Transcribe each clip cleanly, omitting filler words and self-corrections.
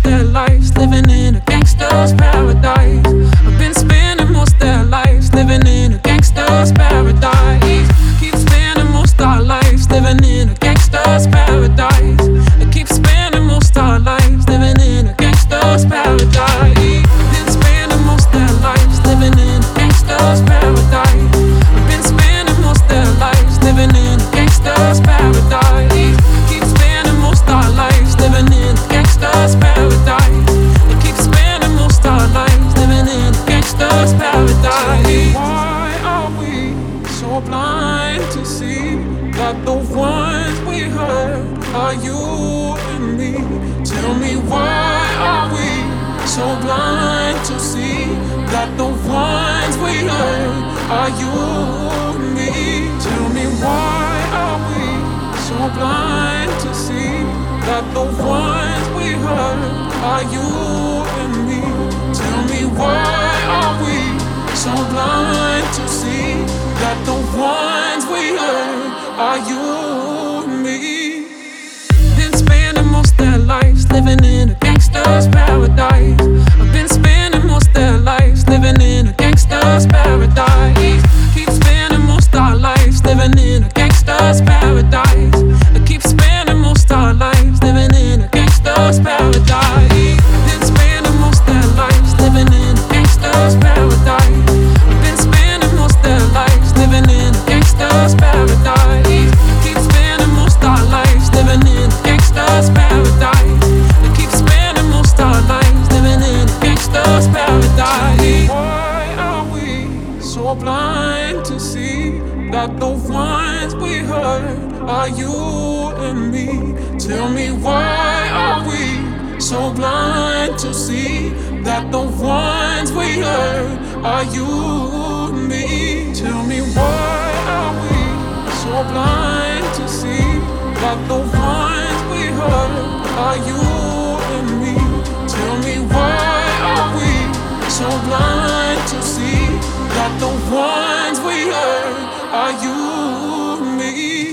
their lives living in a gangster's paradise. I've been spending most their lives living in a gangster's paradise. Keep spending most our lives living in a gangster's paradise. I keep spending most our lives living in a gangster's paradise. Been spending most their lives living in a gangster's paradise. I've been spending most their lives living in a gangster's paradise. Keep spending most our lives living in a gangster's paradise. I keep spending most our lives living in a gangster's paradise. Why are we so blind to see that the ones we hurt are you and me? Tell me, why are we so blind to see that the ones we hurt are you and me? Tell me, why are we so blind to see that the ones we hurt are you and me? Tell me, why are we so blind to see that the ones we hurt are you and me? Been spending most their lives living in a gangster's paradise. I've been spending most their lives living in a gangster's paradise. Keep spending most our lives living in a gangster's paradise. I keep spending most our lives living in a gangster's paradise. Been spending most their lives living in a gangster's paradise. I've been spending most their lives living in a gangster's paradise. Keep spending most our lives living in a gangster's paradise. I keep spending most our lives living in a gangster's paradise. Why are we so blind to see that the ones we hurt are you and me? Tell me, why are we so blind to see that the ones we hurt are you and me? Tell me, why are we so blind to see that the ones we hurt are you and me? Tell me, why are we so blind to see that the ones we hurt are you and me?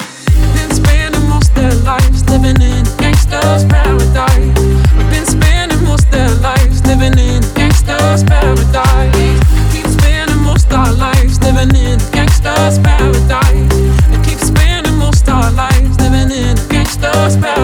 Been spending most their lives living in a gangster's paradise. I've been spending most their lives living in a gangster's paradise. Keep spending most our lives living in a gangster's paradise. I keep spending most our lives living in a gangster's paradise.